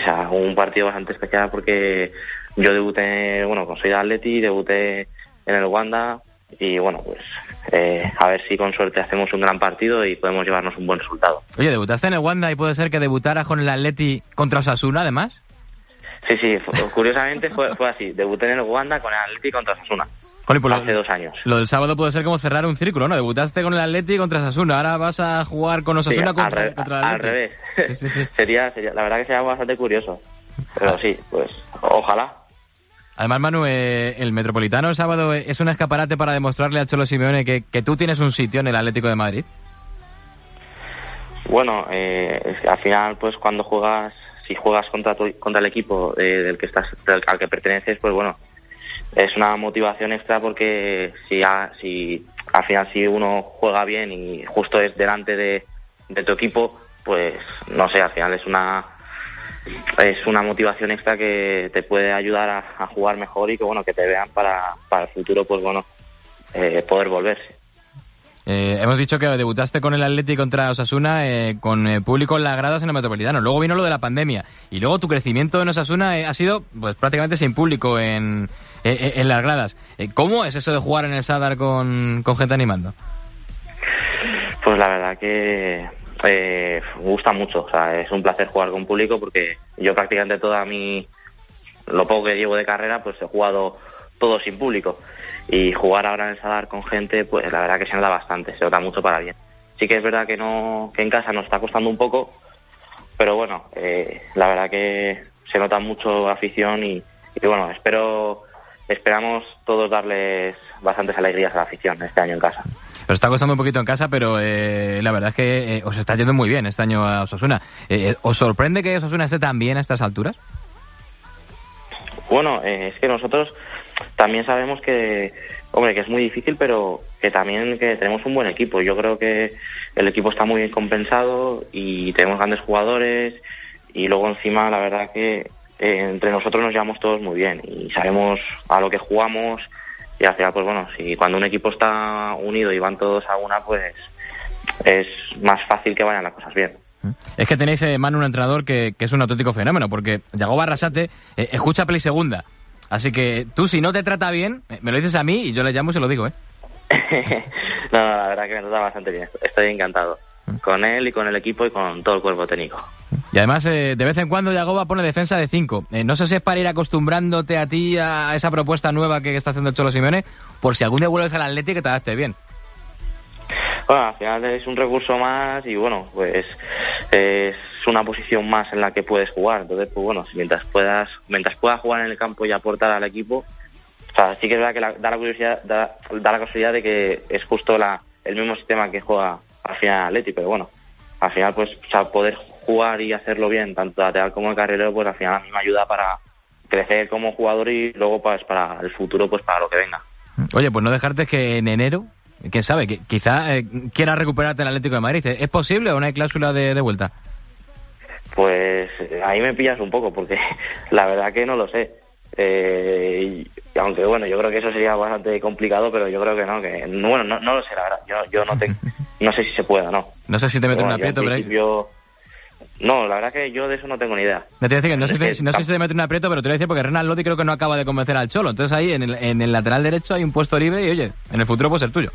sea, un partido bastante especial porque yo debuté, soy de Atleti, debuté en el Wanda y bueno, pues a ver si con suerte hacemos un gran partido y podemos llevarnos un buen resultado. Oye, ¿debutaste en el Wanda y puede ser que debutaras con el Atleti contra Osasuna además? Sí, curiosamente fue así, debuté en el Wanda con el Atleti contra Osasuna. Hace 2 años. Lo del sábado puede ser como cerrar un círculo, ¿no? Debutaste con el Atleti contra Osasuna, ahora vas a jugar con Osasuna contra el Atleti. Al revés. Sí. Sería, la verdad que sería bastante curioso. Pero sí, pues ojalá. Además, Manu, el Metropolitano el sábado es un escaparate para demostrarle a Cholo Simeone que tú tienes un sitio en el Atlético de Madrid. Bueno, al final, pues cuando si juegas contra el equipo al que perteneces, pues bueno, es una motivación extra porque si al final si uno juega bien y justo es delante de tu equipo, pues no sé, al final es una motivación extra que te puede ayudar a jugar mejor y que te vean para el futuro, pues poder volverse. Hemos dicho que debutaste con el Atleti contra Osasuna con público en las gradas en el Metropolitano. Luego vino lo de la pandemia y luego tu crecimiento en Osasuna ha sido pues prácticamente sin público en las gradas. ¿Cómo es eso de jugar en el Sadar con gente animando? Pues la verdad que me gusta mucho. O sea, es un placer jugar con público porque yo prácticamente lo poco que llevo de carrera pues he jugado todo sin público. Y jugar ahora en el Sadar con gente, pues la verdad que se nota bastante, se nota mucho para bien. Sí que es verdad que en casa nos está costando un poco, pero bueno, la verdad que se nota mucho afición y bueno, esperamos todos darles bastantes alegrías a la afición este año en casa. Pero está costando un poquito en casa, pero la verdad es que os está yendo muy bien este año a Osasuna. ¿Os sorprende que Osasuna esté tan bien a estas alturas? Bueno, es que nosotros también sabemos que es muy difícil, pero que también que tenemos un buen equipo. Yo creo que el equipo está muy bien compensado y tenemos grandes jugadores y luego encima la verdad que entre nosotros nos llevamos todos muy bien y sabemos a lo que jugamos y al final pues bueno, si cuando un equipo está unido y van todos a una, pues es más fácil que vayan las cosas bien. Es que tenéis, Manu, un entrenador que es un auténtico fenómeno, porque Yagoba Arrasate escucha Play Segunda. Así que tú, si no te trata bien, me lo dices a mí y yo le llamo y se lo digo, ¿eh? No, la verdad que me trata bastante bien. Estoy encantado con él y con el equipo y con todo el cuerpo técnico. Y además, de vez en cuando Yagoba pone defensa de 5. No sé si es para ir acostumbrándote a ti a esa propuesta nueva que está haciendo el Cholo Simeone, por si algún día vuelves al Atleti que te adapte bien. Bueno, al final es un recurso más y bueno, pues es una posición más en la que puedes jugar. Entonces, pues bueno, mientras puedas jugar en el campo y aportar al equipo, o sea, sí que es verdad que da la casualidad de que es justo el mismo sistema que juega al final Atleti, pero bueno, al final pues poder jugar y hacerlo bien, tanto lateral como de carrilero, pues al final a mí me ayuda para crecer como jugador y luego pues para el futuro, pues para lo que venga. Oye, pues no dejarte que en enero, quién sabe, que quizá quiera recuperarte el Atlético de Madrid. ¿Es posible o no hay cláusula de vuelta? Pues ahí me pillas un poco porque la verdad que no lo sé. Aunque bueno, yo creo que eso sería bastante complicado, pero yo creo que no, no lo sé, la verdad. Yo no sé si se puede o no. No sé si te meten un aprieto, pero no, la verdad que yo de eso no tengo ni idea. Me te voy a decir que no sé si te mete un aprieto, pero te voy a decir porque Renan Lodi creo que no acaba de convencer al Cholo. Entonces ahí en el lateral derecho hay un puesto libre y oye, en el futuro puede ser tuyo.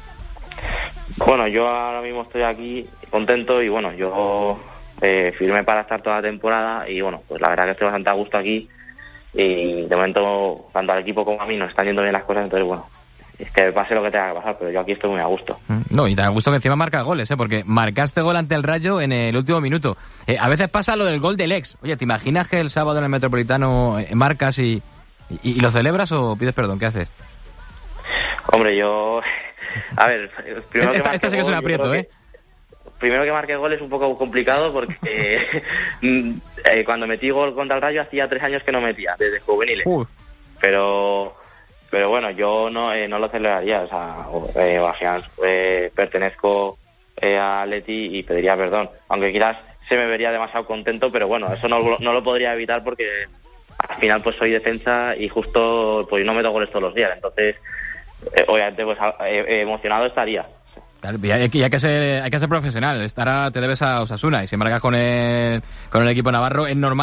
Bueno, yo ahora mismo estoy aquí contento y bueno, yo firmé para estar toda la temporada y bueno, pues la verdad que estoy bastante a gusto aquí y de momento tanto al equipo como a mí nos están yendo bien las cosas, entonces bueno, es que pase lo que tenga que pasar, pero yo aquí estoy muy a gusto. No, y tan a gusto que encima marca goles, porque marcaste gol ante el Rayo en el último minuto. A veces pasa lo del gol del ex. Oye, ¿te imaginas que el sábado en el Metropolitano marcas y lo celebras o pides perdón? ¿Qué haces? Hombre, yo... A ver, primero que esta sí que es un aprieto, Primero que marque gol es un poco complicado porque cuando metí gol contra el Rayo hacía 3 años que no metía, desde juveniles. Pero bueno, yo no lo celebraría, o sea, al final pertenezco a Atleti y pediría perdón. Aunque quizás se me vería demasiado contento, pero bueno, eso no lo podría evitar porque al final pues soy defensa y justo pues no meto goles todos los días, entonces obviamente pues emocionado estaría. Claro, y hay que ser profesional. Ahora te debes a Osasuna y si marcas con el equipo navarro es normal.